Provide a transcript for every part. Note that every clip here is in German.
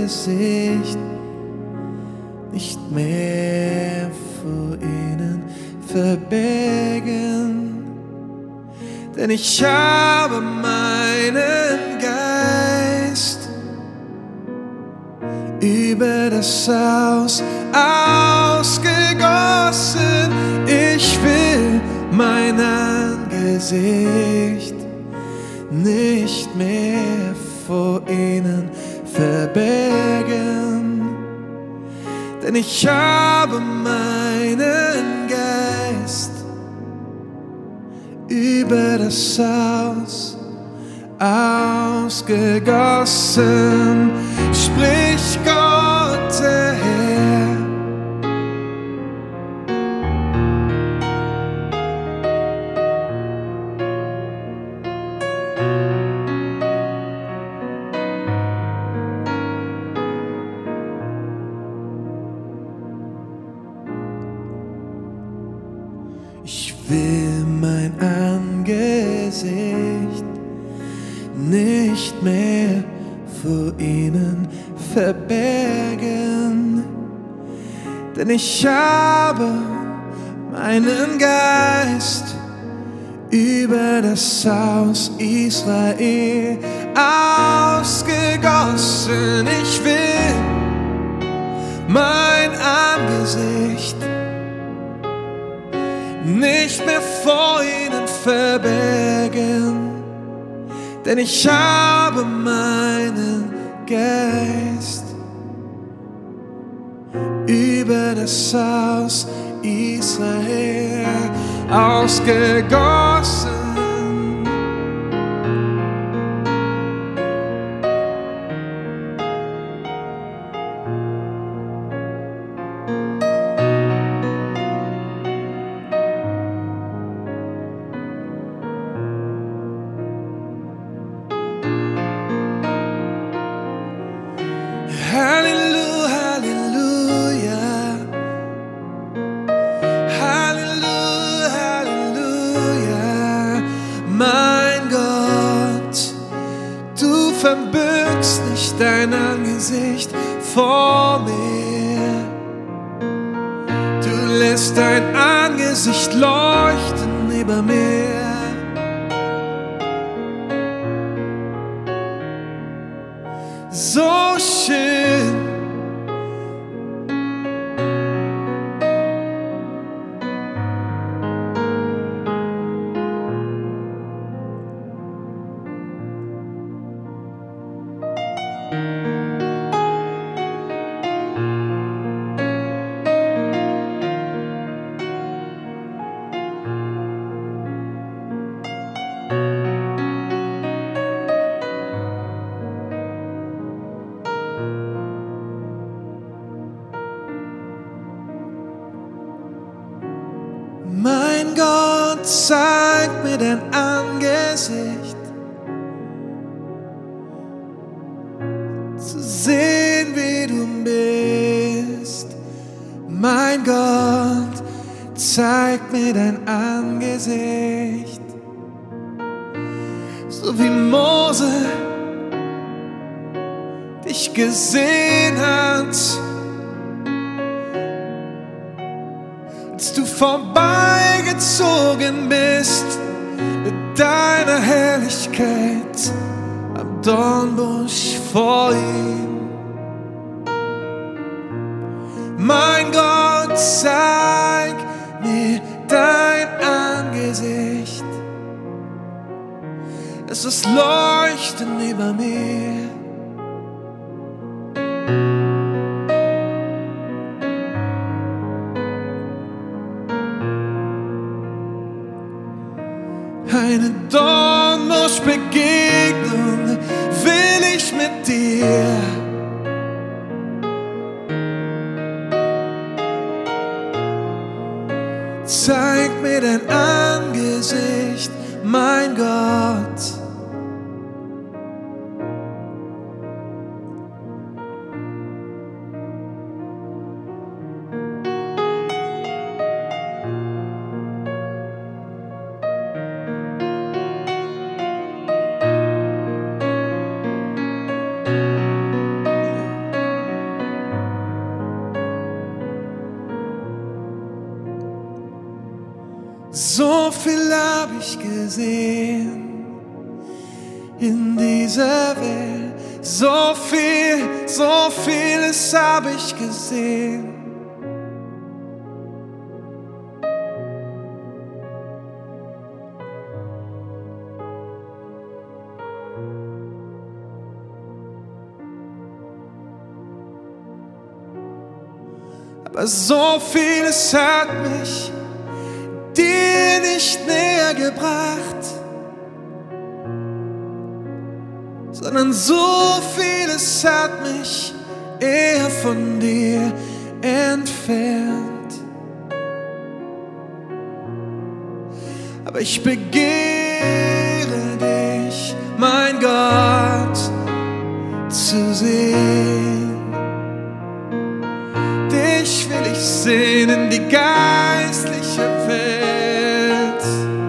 Angesicht nicht mehr vor ihnen verbergen, denn ich habe meinen Geist über das Haus ausgegossen. Ich will mein Angesicht nicht mehr vor ihnen verbergen, denn ich habe meinen Geist über das Haus ausgegossen. Sprich Gott, der Herr, ich will mein Angesicht nicht mehr vor ihnen verbergen, denn ich habe meinen Geist über das Haus Israel ausgegossen. Ich will mein Angesicht nicht mehr vor ihnen verbergen, denn ich habe meinen Geist über das Haus Israel ausgegossen. Halleluja, Halleluja, Halleluja, mein Gott, du verbirgst nicht dein Angesicht vor mir, du lässt dein Angesicht leuchten über mir. So schön, mein Gott, zeig mir dein Angesicht, zu sehen, wie du bist. Mein Gott, zeig mir dein Angesicht, so wie Mose dich gesehen hat, als du vorbeigezogen bist mit deiner Herrlichkeit am Dornbusch vor ihm. Mein Gott, zeig mir dein Angesicht, lass es leuchten über mir. Eine Dornbuschbegegnung will ich mit dir. Zeig mir dein Angesicht, mein Gott. gesehen in dieser Welt. So vieles habe ich gesehen. Aber so vieles hat mich dir nicht näher gebracht, sondern so vieles hat mich eher von dir entfernt. Aber ich begehre dich, mein Gott, zu sehen. Dich will ich sehen in die geistliche Welt.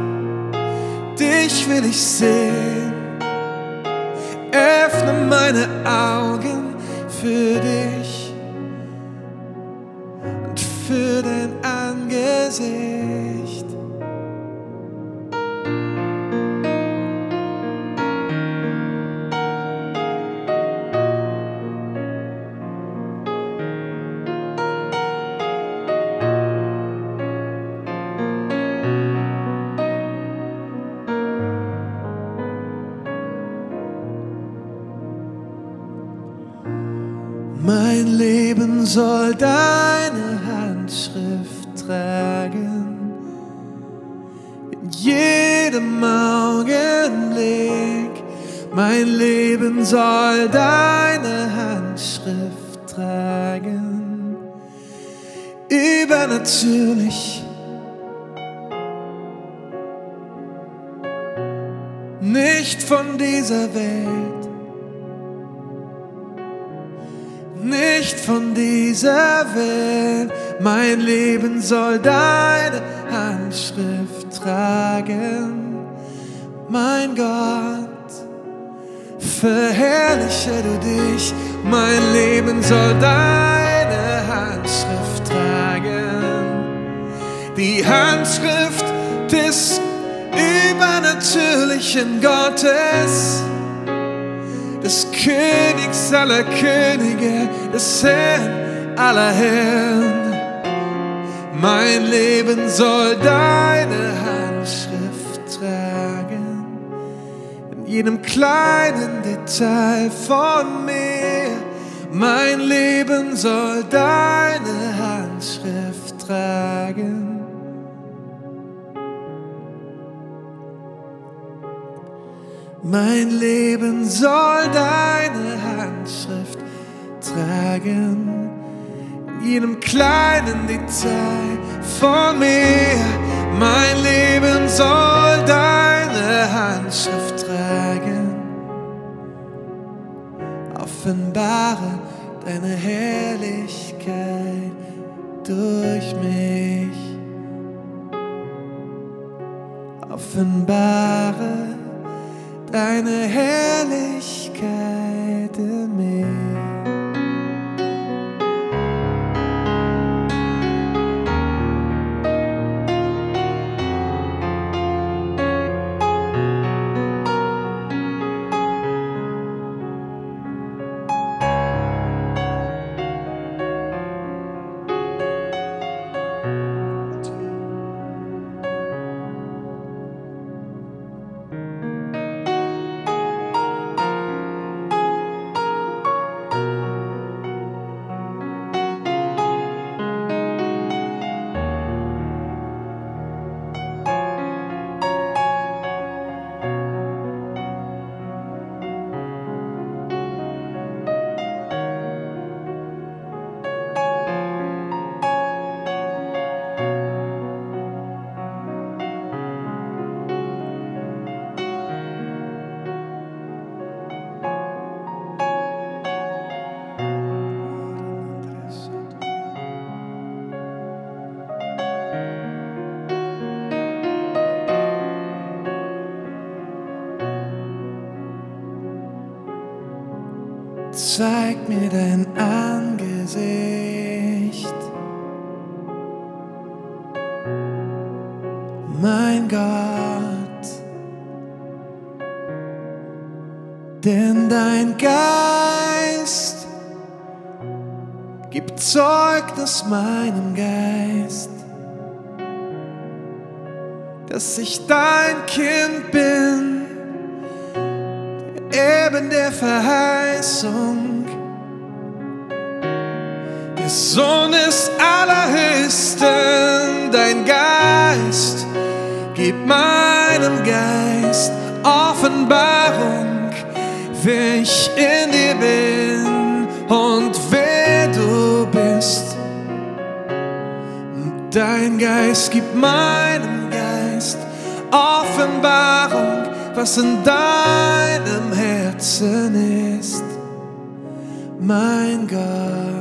Dich will ich sehen. Öffne meine Augen für dich und für dein Angesicht. Mein Leben soll deine Handschrift tragen, in jedem Augenblick. Mein Leben soll deine Handschrift tragen, übernatürlich, nicht von dieser Welt. Nicht von dieser Welt. Mein Leben soll deine Handschrift tragen. Mein Gott, verherrliche du dich. Mein Leben soll deine Handschrift tragen. Die Handschrift des übernatürlichen Gottes, des Königs aller Könige, des Herrn aller Herren. Mein Leben soll deine Handschrift tragen, in jedem kleinen Detail von mir. Mein Leben soll deine Handschrift tragen. Mein Leben soll deine Handschrift tragen, in jedem kleinen Detail von mir. Mein Leben soll deine Handschrift tragen. Offenbare deine Herrlichkeit durch mich. Offenbare deine Herrlichkeit in mir. Zeig mir dein Angesicht, mein Gott. denn dein Geist gibt Zeugnis meinem Geist, dass ich dein Kind bin, der Erben der Verheißung, der Sohn des Allerhöchsten. Dein Geist gibt meinem Geist Offenbarung, wer ich in dir bin und wer du bist. Dein Geist gibt meinem Geist Offenbarung, was in deinem Herzen ist, mein Gott.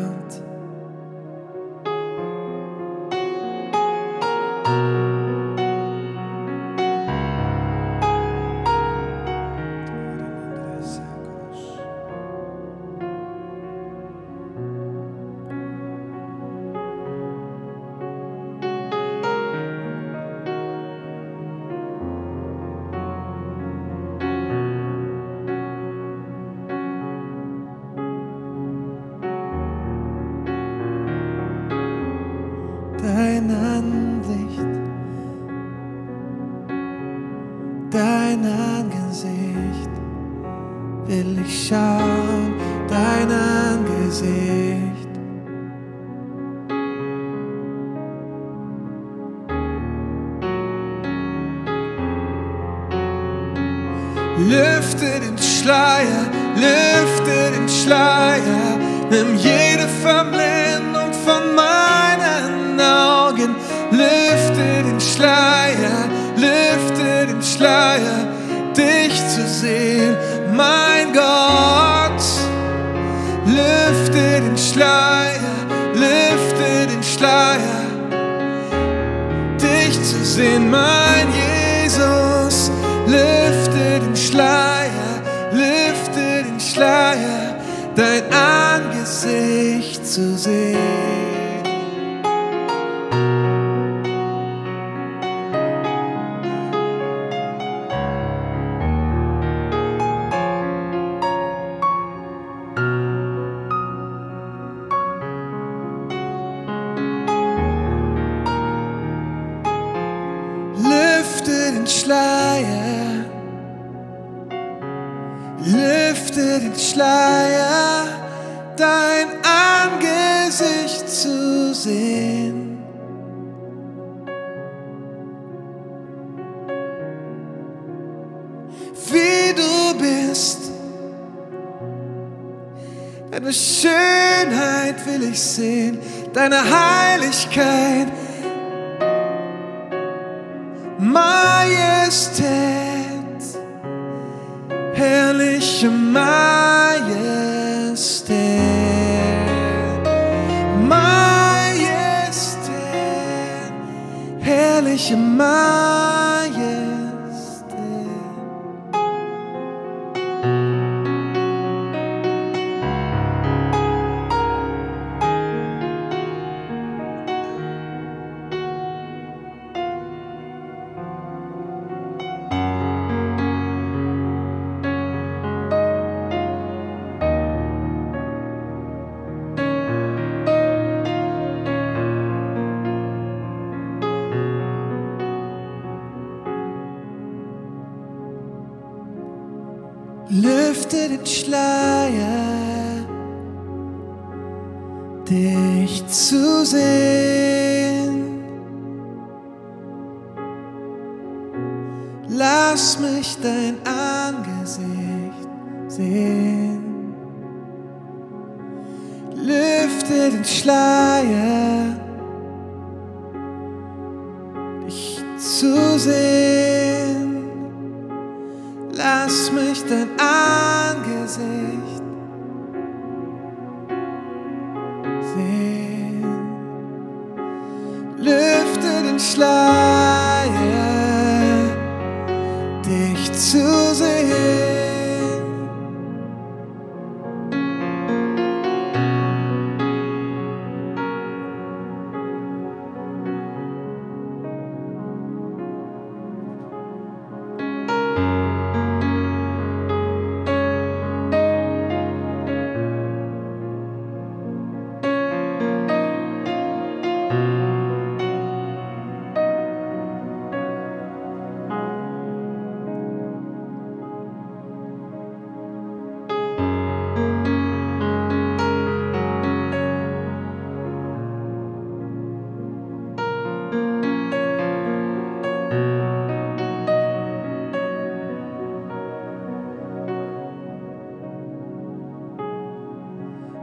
Dein Anlicht, dein Angesicht will ich schauen, dein Angesicht. Lüfte den Schleier, nimm jede Verblendung von meinen Augen. Lüfte den Schleier, dich zu sehen, mein Gott. Lüfte den Schleier, dich zu sehen, mein Jesus. Lüfte den Schleier, dein Angesicht zu sehen. Lüfte den Schleier, dein Angesicht zu sehen. Wie du bist, deine Schönheit will ich sehen, deine Heiligkeit, Majestät, herrliche Majestät, herrliche Majestät. Lüfte den Schleier, dich zu sehen. Lass mich dein Angesicht sehen. Lüfte den Schleier, dich zu sehen. Lass mich dein Angesicht sehen. Lüfte den Schleier, dich zu sehen.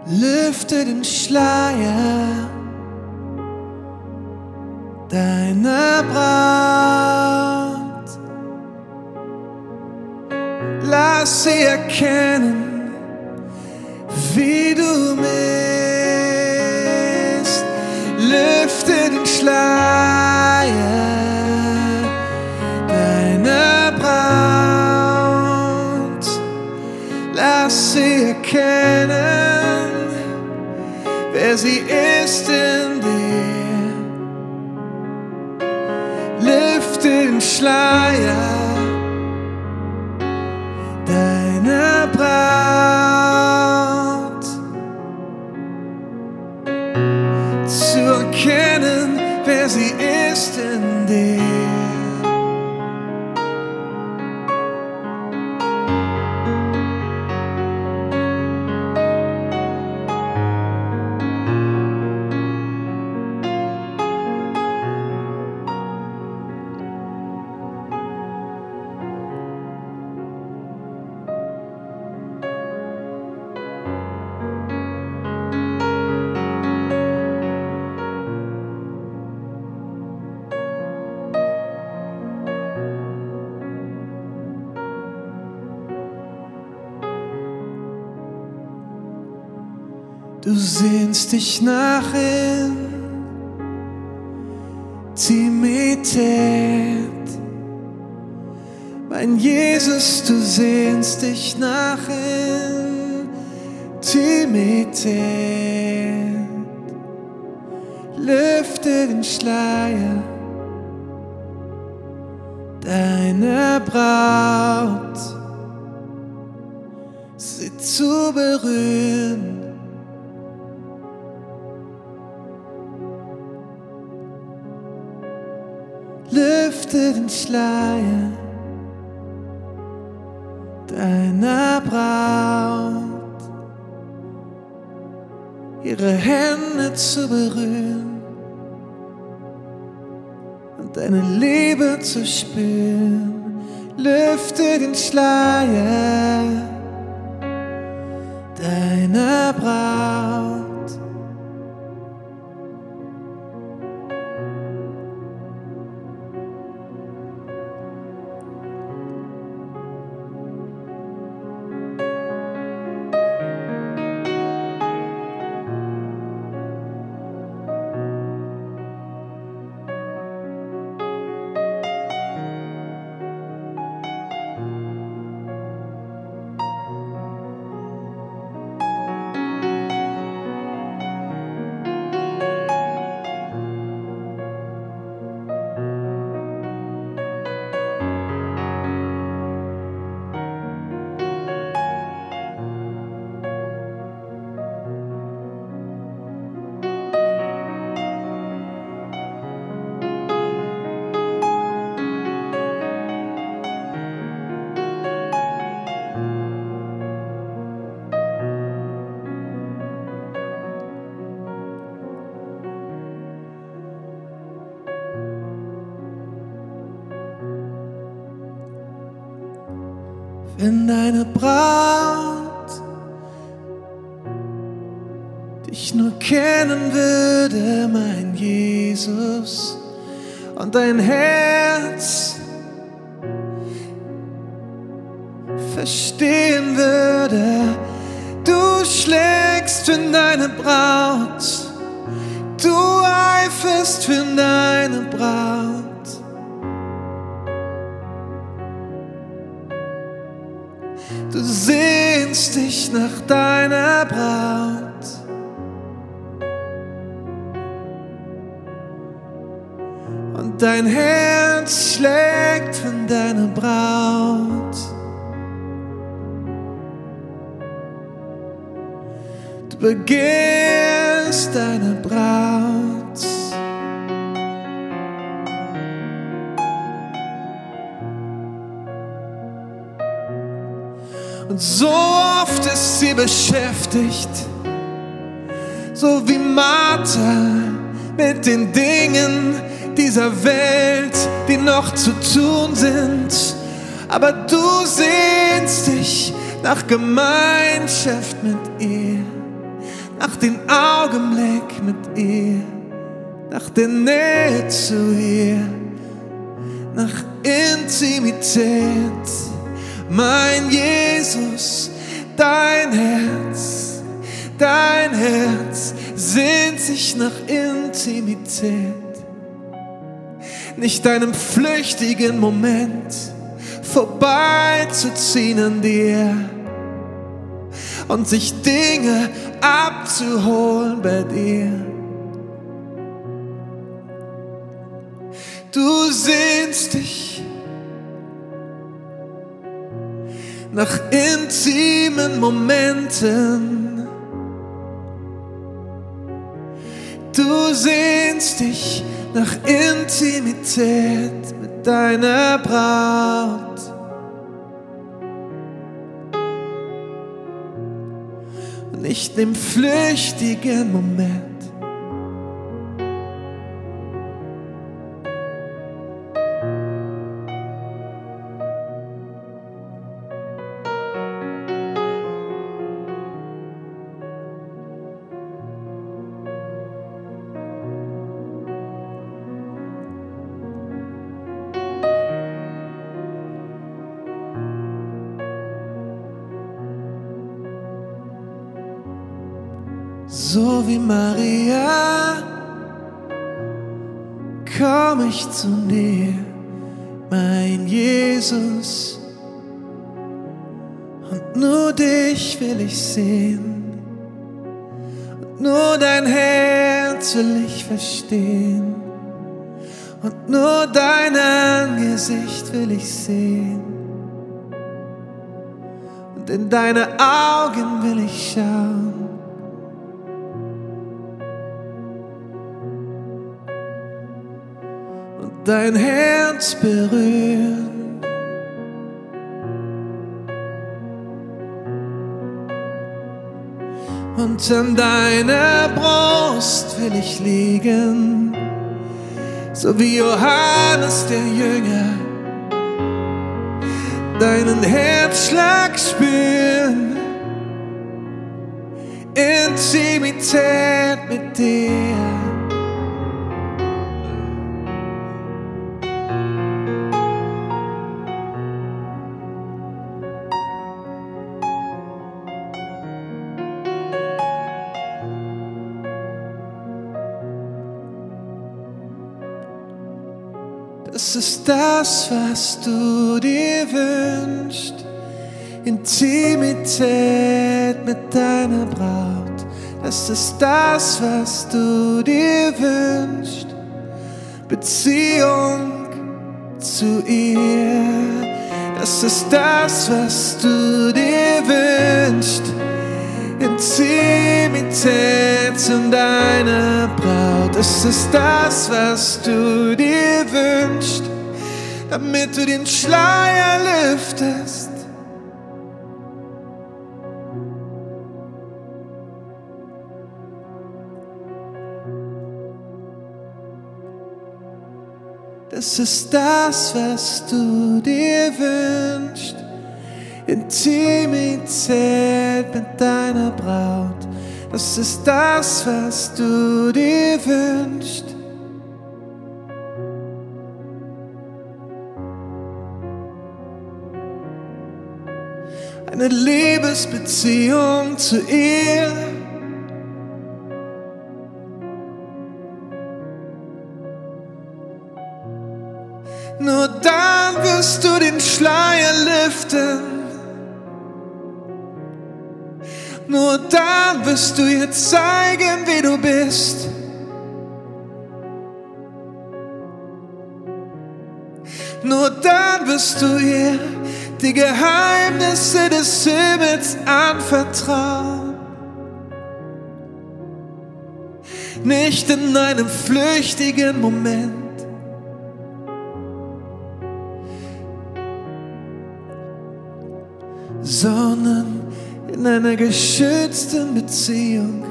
lüfte den Schleier deiner Braut. Lass sie erkennen, wie du bist. Lüfte den Schleier deiner Braut. Lass sie erkennen, wer sie ist in dir. Lüfte den Schleier deiner Braut, zu erkennen, wer sie ist in dir. Du sehnst dich nach Intimität, mein Jesus, du sehnst dich nach Intimität. Lüfte den Schleier deiner Braut, sie zu berühren. Lüfte den Schleier deiner Braut, ihre Hände zu berühren und deine Liebe zu spüren. Lüfte den Schleier deiner Braut. Wenn deine Braut dich nur kennen würde, mein Jesus, und dein Herz verstehen würde, du schlägst für deine Braut, du eiferst für deine Braut. Du sehnst dich nach deiner Braut. Und dein Herz schlägt von deiner Braut. Du begehrst deine Braut. Und so oft ist sie beschäftigt, so wie Martha mit den Dingen dieser Welt, die noch zu tun sind. Aber du sehnst dich nach Gemeinschaft mit ihr. ach den Augenblick mit ihr, nach der Nähe zu ihr, nach Intimität. Mein Jesus, dein Herz sehnt sich nach Intimität. Nicht einem flüchtigen Moment vorbeizuziehen an dir und sich Dinge abzuholen bei dir. Du sehnst dich nach intimen Momenten. Du sehnst dich nach Intimität mit deiner Braut. Und nicht im flüchtigen Moment. So wie Maria komm ich zu dir, mein Jesus, und nur dich will ich sehen, und nur dein Herz will ich verstehen, und nur dein Angesicht will ich sehen, und in deine Augen will ich schauen. Dein Herz berühren. Und an deiner Brust will ich liegen, so wie Johannes der Jünger, deinen Herzschlag spüren, Intimität mit dir. Das ist das, was du dir wünschst, Intimität mit deiner Braut. Das ist das, was du dir wünschst, Beziehung zu ihr. Das ist das, was du dir wünschst, Intimität zu deiner Braut. Das ist das, was du dir wünschst, damit du den Schleier lüftest. Das ist das, was du dir wünschst, Intimität mit deiner Braut. Das ist das, was du dir wünschst. Eine Liebesbeziehung zu ihr. Nur dann wirst du den Schleier lüften. Nur dann wirst du ihr zeigen, wie du bist. Nur dann wirst du ihr die Geheimnisse des Himmels anvertrauen. Nicht in einem flüchtigen Moment, sondern in einer geschützten Beziehung.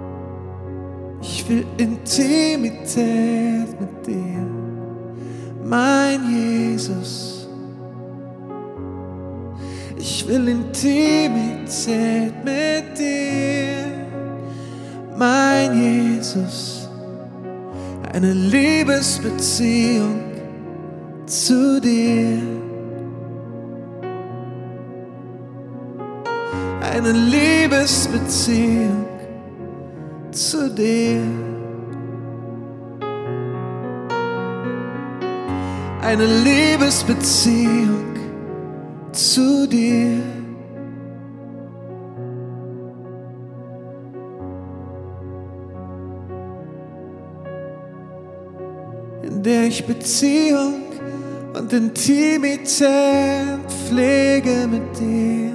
Ich will Intimität mit dir, mein Jesus. Ich will Intimität mit dir, mein Jesus. Eine Liebesbeziehung zu dir. Eine Liebesbeziehung zu dir. Eine Liebesbeziehung zu dir. In der ich Beziehung und Intimität pflege mit dir.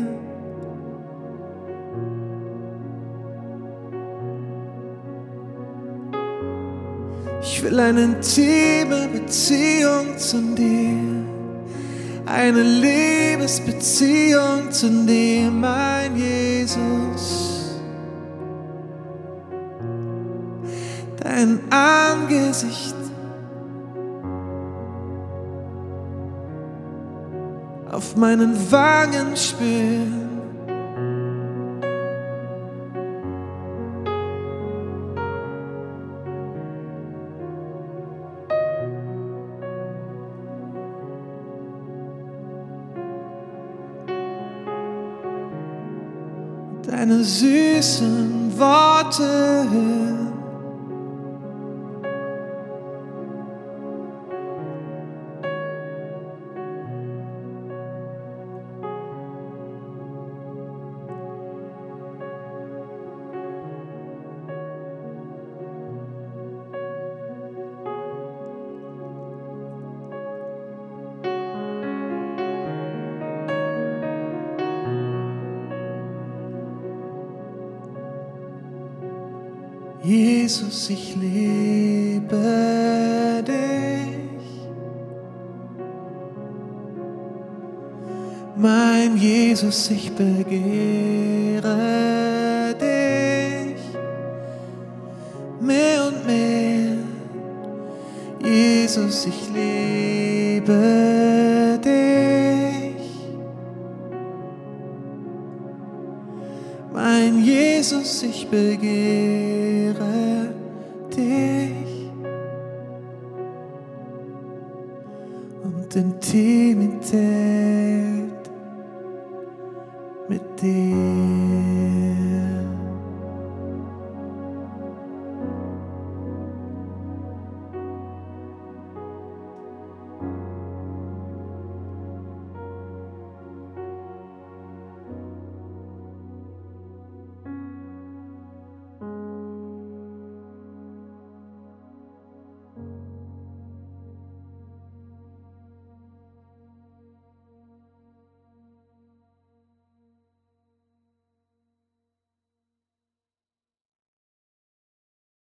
Ich will eine intime Beziehung zu dir, eine Liebesbeziehung zu dir, mein Jesus. Dein Angesicht auf meinen Wangen spüren. Deine süßen Worte hören. Jesus, ich liebe dich. Mein Jesus, ich begehre dich mehr und mehr. Jesus, ich liebe dich. Mein Jesus, ich begehre dich und Intimität mit dir.